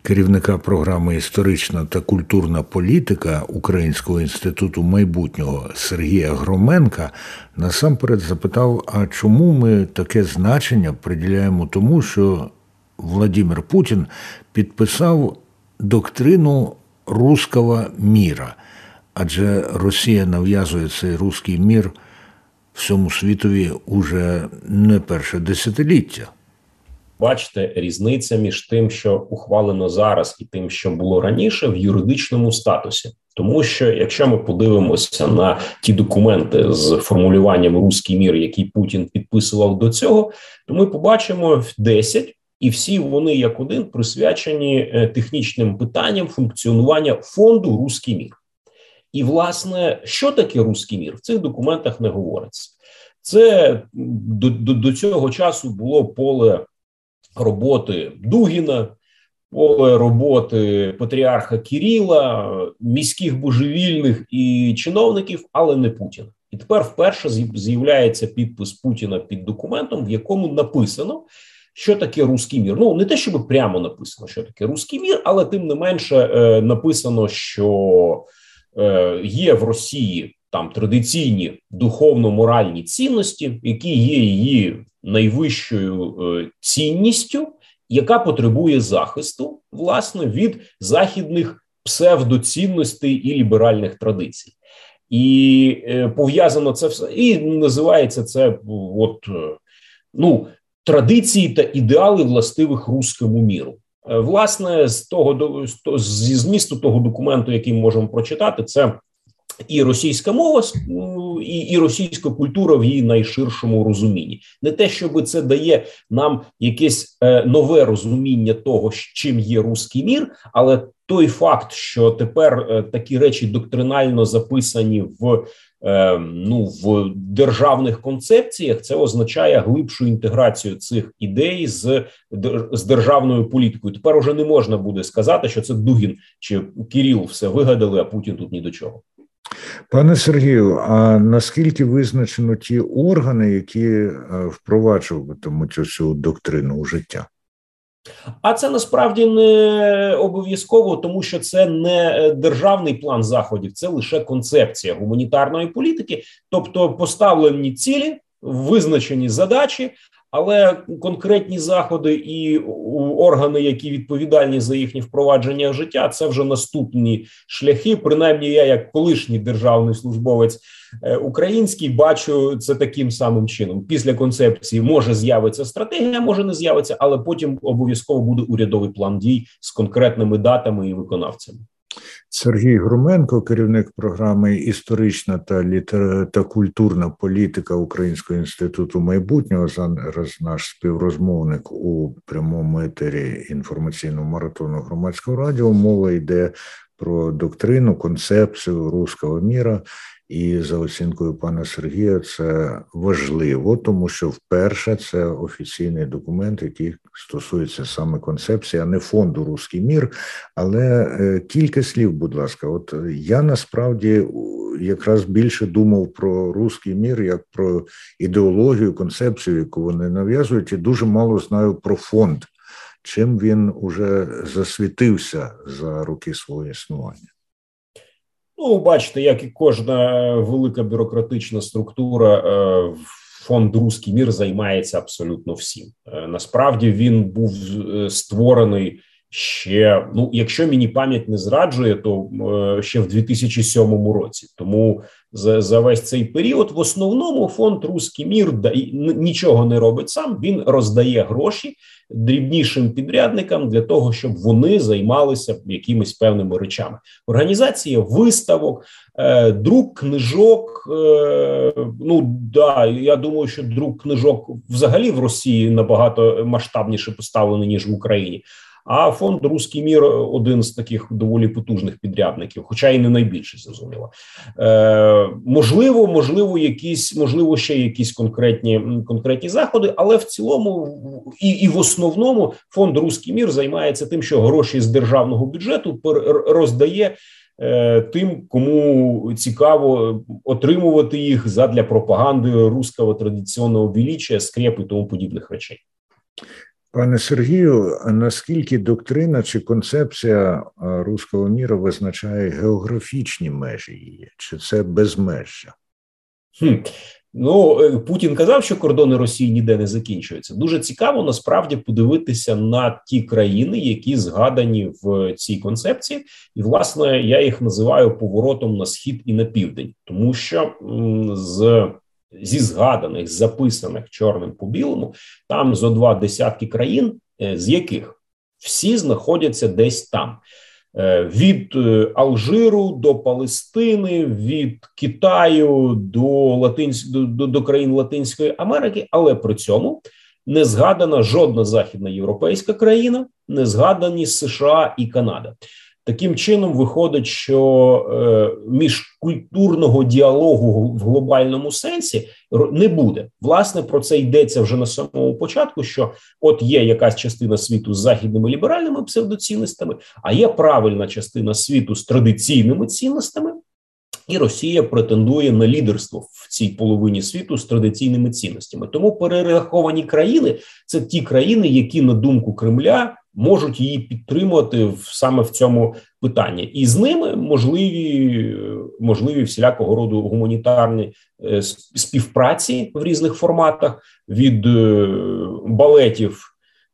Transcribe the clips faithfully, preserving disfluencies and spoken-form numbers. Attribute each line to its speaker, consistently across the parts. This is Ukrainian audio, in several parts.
Speaker 1: керівника програми «Історична та культурна політика» Українського інституту майбутнього Сергія Громенка, насамперед запитав, а чому ми таке значення приділяємо тому, що Владимир Путін підписав доктрину «русского міра», адже Росія нав'язує цей «русский мір» всьому світові уже не перше десятиліття.
Speaker 2: Бачите, різниця між тим, що ухвалено зараз, і тим, що було раніше, в юридичному статусі. Тому що, якщо ми подивимося на ті документи з формулюванням «русский мір», який Путін підписував до цього, то ми побачимо десять, і всі вони як один присвячені технічним питанням функціонування фонду «Русский мір». І, власне, що таке «русский мір» в цих документах не говориться. Це до, до, до цього часу було поле роботи Дугіна, поле роботи патріарха Кирила, міських божевільних і чиновників, але не Путіна. І тепер вперше з'являється підпис Путіна під документом, в якому написано, що таке «русский мір». Ну, не те, щоб прямо написано, що таке «русский мір», але тим не менше е, написано, що е, є в Росії там традиційні духовно-моральні цінності, які є її найвищою е, цінністю, яка потребує захисту, власне, від західних псевдоцінностей і ліберальних традицій. І е, пов'язано це все, і називається це от, е, ну, традиції та ідеали властивих руському міру. Е, власне, з того, зі змісту того документу, який ми можемо прочитати, це і російська мова, і, і російська культура в її найширшому розумінні. Не те, щоб це дає нам якесь е, нове розуміння того, чим є руський мір, але той факт, що тепер е, такі речі доктринально записані в, е, ну, в державних концепціях, це означає глибшу інтеграцію цих ідей з, з державною політикою. Тепер уже не можна буде сказати, що це Дугін чи Кирил все вигадали, а Путін тут ні до чого.
Speaker 1: Пане Сергію, а наскільки визначено ті органи, які впроваджуватимуть цю доктрину у життя?
Speaker 2: А це насправді не обов'язково, тому що це не державний план заходів, це лише концепція гуманітарної політики, тобто поставлені цілі, визначені задачі, але конкретні заходи і органи, які відповідальні за їхнє впровадження в життя, це вже наступні шляхи. Принаймні, я як колишній державний службовець український бачу це таким самим чином. Після концепції може з'явиться стратегія, може не з'явиться, але потім обов'язково буде урядовий план дій з конкретними датами і виконавцями.
Speaker 1: Сергій Громенко, керівник програми «Історична та, літер... та культурна політика Українського інституту майбутнього», зараз наш співрозмовник у прямому етері інформаційного маратону Громадського радіо. Мова йде про доктрину, концепцію «русского міра». І за оцінкою пана Сергія це важливо, тому що вперше це офіційний документ, який стосується саме концепції, а не фонду «Русский мір». Але кілька слів, будь ласка. От я насправді якраз більше думав про «Русский мір» як про ідеологію, концепцію, яку вони нав'язують, і дуже мало знаю про фонд, чим він уже засвітився за роки свого існування.
Speaker 2: Ну, бачите, як і кожна велика бюрократична структура, фонд «Русский мір» займається абсолютно всім. Насправді він був створений ще, ну, якщо мені пам'ять не зраджує, то ще в дві тисячі сьомому році. Тому за, за весь цей період в основному фонд «Русский мір» нічого не робить сам, він роздає гроші дрібнішим підрядникам для того, щоб вони займалися якимись певними речами. Організація виставок, е, друк книжок, е, ну да, я думаю, що друк книжок взагалі в Росії набагато масштабніше поставлений, ніж в Україні. А фонд «Русский мір» – один з таких доволі потужних підрядників, хоча і не найбільше, зрозуміло. Е, можливо, можливо, якісь, можливо, ще якісь конкретні, конкретні заходи, але в цілому і, і в основному фонд «Русский мір» займається тим, що гроші з державного бюджету роздає е, тим, кому цікаво отримувати їх задля пропаганди руського традиційного величия, скреп і тому подібних речей.
Speaker 1: Пане Сергію, а наскільки доктрина чи концепція руського міра визначає географічні межі її? Чи це безмежжя?
Speaker 2: Хм. Ну, Путін казав, що кордони Росії ніде не закінчуються. Дуже цікаво, насправді, подивитися на ті країни, які згадані в цій концепції. І, власне, я їх називаю поворотом на схід і на південь. Тому що м, з... зі згаданих, записаних чорним по білому, там зо два десятки країн, з яких всі знаходяться десь там. Від Алжиру до Палестини, від Китаю до, Латинсь... до, до країн Латинської Америки, але при цьому не згадана жодна західноєвропейська країна, не згадані США і Канада. Таким чином виходить, що е, міжкультурного діалогу в глобальному сенсі не буде. Власне, про це йдеться вже на самому початку, що от є якась частина світу з західними ліберальними псевдоцінностями, а є правильна частина світу з традиційними цінностями, і Росія претендує на лідерство в цій половині світу з традиційними цінностями. Тому перераховані країни – це ті країни, які, на думку Кремля, можуть її підтримувати в, саме в цьому питанні. І з ними можливі, можливі всілякого роду гуманітарні е, співпраці в різних форматах, від е, балетів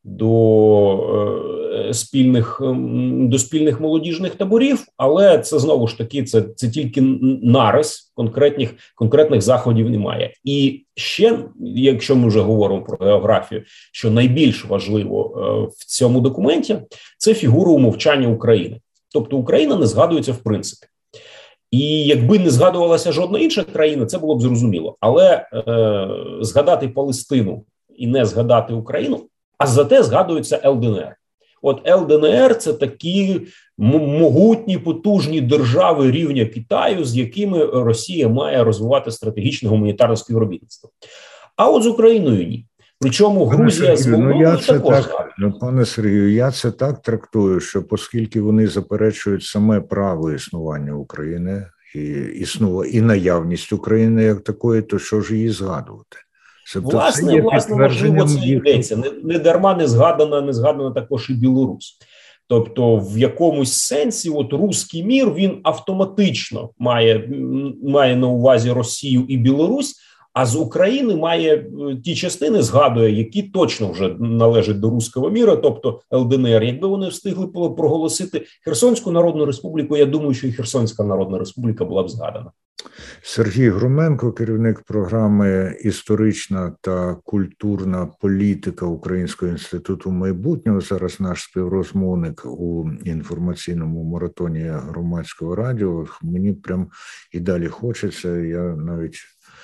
Speaker 2: до е, спільних, до спільних молодіжних таборів, але це знову ж таки, це, це тільки нарис, конкретних, конкретних заходів немає. І ще, якщо ми вже говоримо про географію, що найбільш важливо е, в цьому документі, це фігура умовчання України. Тобто Україна не згадується в принципі. І якби не згадувалася жодна інша країна, це було б зрозуміло. Але е, згадати Палестину і не згадати Україну, а зате згадується Ел Де Ен Ер. От Ел Де Ен Ер – це такі могутні, потужні держави рівня Китаю, з якими Росія має розвивати стратегічне гуманітарне співробітництво. А от з Україною ні. Причому Грузія з Молдовою
Speaker 1: ну,
Speaker 2: також.
Speaker 1: Так, ну, пане Сергію, я це так трактую, що оскільки вони заперечують саме право існування України і, існува, і наявність України як такої, то що ж її згадувати? Тобто
Speaker 2: власне, власне, можливо, це йдеться. Не, не дарма не згадана, не згадана також і Білорусь. Тобто в якомусь сенсі от руський мір, він автоматично має, має на увазі Росію і Білорусь, а з України має ті частини, згадує, які точно вже належать до руського міра, тобто Ел Де Ен Ер. Якби вони встигли проголосити Херсонську Народну Республіку, я думаю, що і Херсонська Народна Республіка була б згадана.
Speaker 1: Сергій Громенко, керівник програми «Історична та культурна політика Українського інституту майбутнього». Зараз наш співрозмовник у інформаційному маратоні Громадського радіо. Мені прям і далі хочеться, я навіть...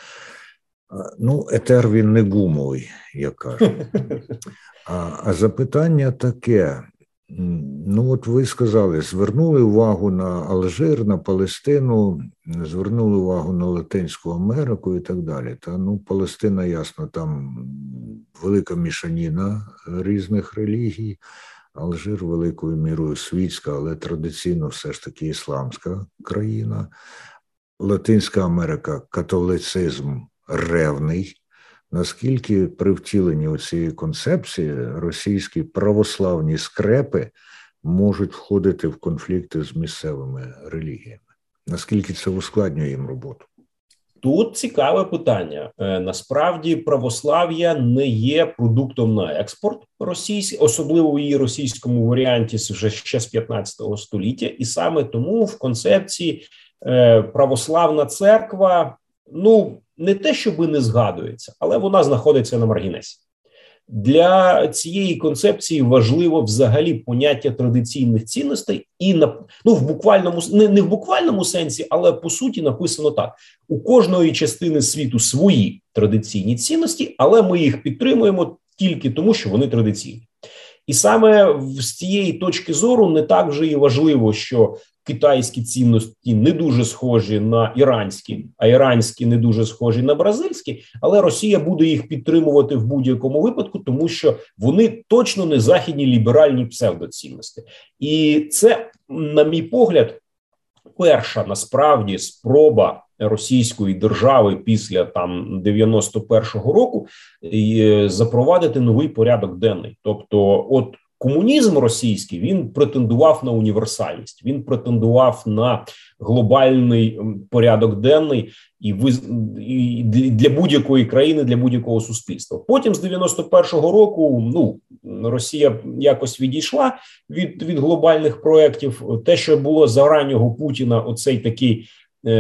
Speaker 1: Ну, етер він не гумовий, як кажуть. А, а запитання таке. Ну, от ви сказали, звернули увагу на Алжир, на Палестину, звернули увагу на Латинську Америку і так далі. Та, ну, Палестина, ясно, там велика мішаніна різних релігій, Алжир великою мірою світська, але традиційно все ж таки ісламська країна. Латинська Америка – католицизм ревний. Наскільки при втіленні цієї концепції російські православні скрепи можуть входити в конфлікти з місцевими релігіями? Наскільки це ускладнює їм роботу?
Speaker 2: Тут цікаве питання. Насправді православ'я не є продуктом на експорт російський, особливо в її російському варіанті вже ще з п'ятнадцятого століття. І саме тому в концепції православна церква, ну, не те, щоби не згадується, але вона знаходиться на маргінесі. Для цієї концепції важливо взагалі поняття традиційних цінностей і на, ну, в буквальному, не, не в буквальному сенсі, але по суті написано так. У кожної частини світу свої традиційні цінності, але ми їх підтримуємо тільки тому, що вони традиційні. І саме з цієї точки зору не так вже і важливо, що китайські цінності не дуже схожі на іранські, а іранські не дуже схожі на бразильські, але Росія буде їх підтримувати в будь-якому випадку, тому що вони точно не західні ліберальні псевдоцінності. І це, на мій погляд, перша насправді спроба російської держави після там дев'яносто першого року запровадити новий порядок денний. Тобто, от комунізм російський, він претендував на універсальність, він претендував на глобальний порядок денний і, виз... і для будь-якої країни, для будь-якого суспільства. Потім з дев'яносто першого року, ну, Росія якось відійшла від, від глобальних проєктів. Те, що було за раннього Путіна, оцей такий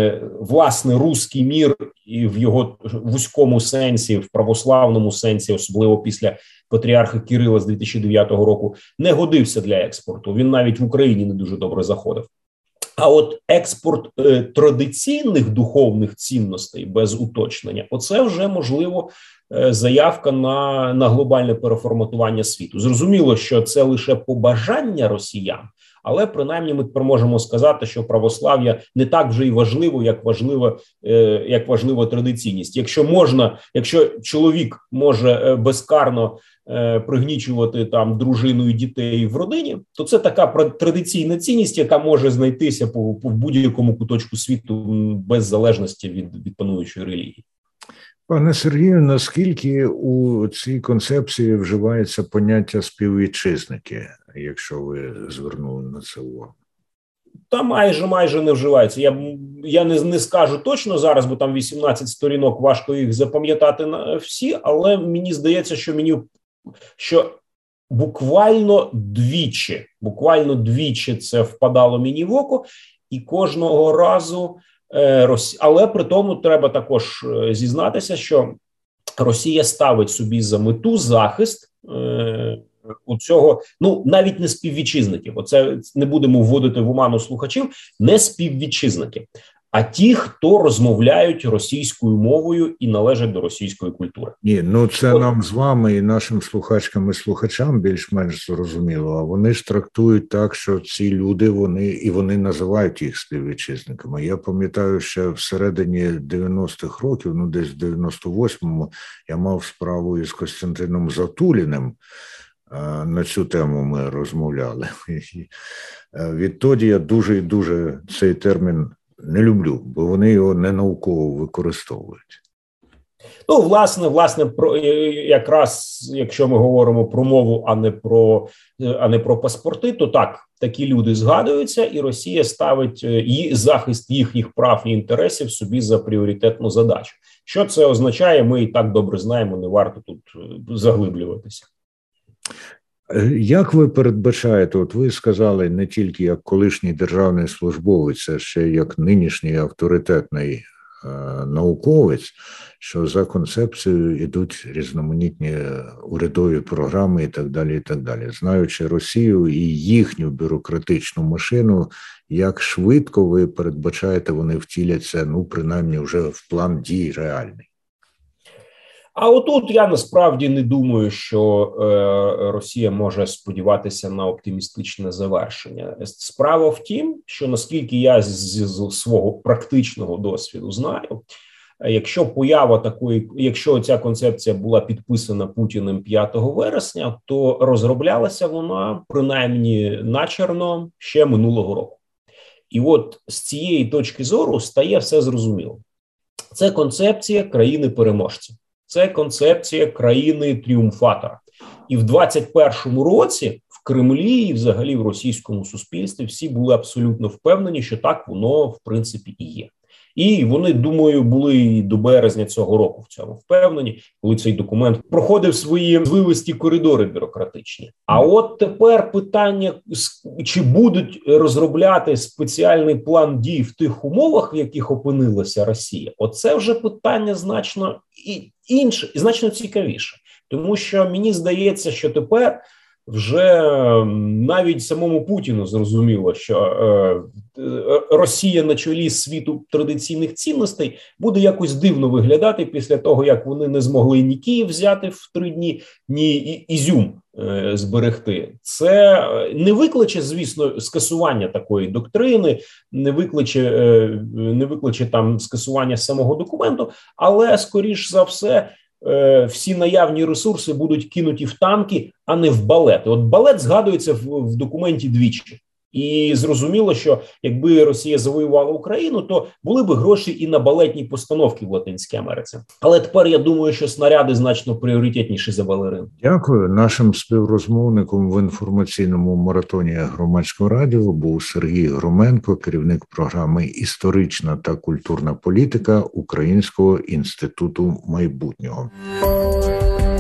Speaker 2: власне руський мір і в його вузькому сенсі, в православному сенсі, особливо після патріарха Кирила з дві тисячі дев'ятого року, не годився для експорту. Він навіть в Україні не дуже добре заходив. А от експорт е, традиційних духовних цінностей без уточнення, оце вже, можливо, е, заявка на, на глобальне переформатування світу. Зрозуміло, що це лише побажання росіян, але принаймні ми тепер можемо сказати, що православ'я не так вже і важливо, як важливо, е, як важлива традиційність. Якщо можна, якщо чоловік може е, безкарно е, пригнічувати там дружину і дітей в родині, то це така традиційна цінність, яка може знайтися по, по будь-якому куточку світу без залежності від, від пануючої релігії.
Speaker 1: Пане Сергію, наскільки у цій концепції вживається поняття співвітчизники, якщо ви звернули на це увагу?
Speaker 2: Та майже, майже не вживається. Я, я не, не скажу точно зараз, бо там вісімнадцять сторінок, важко їх запам'ятати на всі, але мені здається, що мені, що буквально двічі, буквально двічі це впадало мені в око, і кожного разу, але при тому треба також зізнатися, що Росія ставить собі за мету захист е, у цього, ну, навіть не співвітчизників, оце не будемо вводити в оману слухачів, не співвітчизники, а ті, хто розмовляють російською мовою і належать до російської культури.
Speaker 1: Ні, ну це От. Нам з вами і нашим слухачкам і слухачам більш-менш зрозуміло, а вони ж трактують так, що ці люди, вони, і вони називають їх співвітчизниками. Я пам'ятаю, що всередині дев'яностих років, ну десь в дев'яносто восьмому, я мав справу із Костянтином Затуліним, на цю тему ми розмовляли. Відтоді я дуже і дуже цей термін не люблю, бо вони його не науково використовують.
Speaker 2: Ну, власне, власне, про якраз, якщо ми говоримо про мову, а не про, а не про паспорти, то так, такі люди згадуються, і Росія ставить і захист їхніх прав і інтересів собі за пріоритетну задачу. Що це означає, ми і так добре знаємо, не варто тут заглиблюватися.
Speaker 1: Як ви передбачаєте, от ви сказали не тільки як колишній державний службовець, а ще як нинішній авторитетний е, науковець, що за концепцією йдуть різноманітні урядові програми і так далі, і так далі. Знаючи Росію і їхню бюрократичну машину, як швидко ви передбачаєте, вони втіляться, ну, принаймні вже в план дій реальний?
Speaker 2: А отут я насправді не думаю, що е, Росія може сподіватися на оптимістичне завершення. Справа в тім, що наскільки я з, з свого практичного досвіду знаю, якщо поява такої, якщо ця концепція була підписана Путіним п'ятого вересня, то розроблялася вона принаймні начерно ще минулого року. І от з цієї точки зору стає все зрозуміло. Це концепція країни-переможця. Це концепція країни-тріумфатора. І в двадцять першому році в Кремлі і взагалі в російському суспільстві всі були абсолютно впевнені, що так воно в принципі і є. І вони, думаю, були і до березня цього року в цьому впевнені, коли цей документ проходив свої звивисті коридори бюрократичні. А от тепер питання, чи будуть розробляти спеціальний план дій в тих умовах, в яких опинилася Росія, оце вже питання значно інше, і значно цікавіше. Тому що мені здається, що тепер вже навіть самому Путіну зрозуміло, що е, Росія на чолі світу традиційних цінностей буде якось дивно виглядати після того, як вони не змогли ні Київ взяти в три дні, ні Ізюм е, зберегти. Це не викличе, звісно, скасування такої доктрини, не викличе, е, не викличе там скасування самого документу, але, скоріш за все, всі наявні ресурси будуть кинуті в танки, а не в балет. От балет згадується в, в документі двічі. І зрозуміло, що якби Росія завоювала Україну, то були б гроші і на балетні постановки в Латинській Америці. Але тепер я думаю, що снаряди значно пріоритетніші за балерин.
Speaker 1: Дякую. Нашим співрозмовником в інформаційному маратоні Громадського радіо був Сергій Громенко, керівник програми «Історична та культурна політика Українського інституту майбутнього».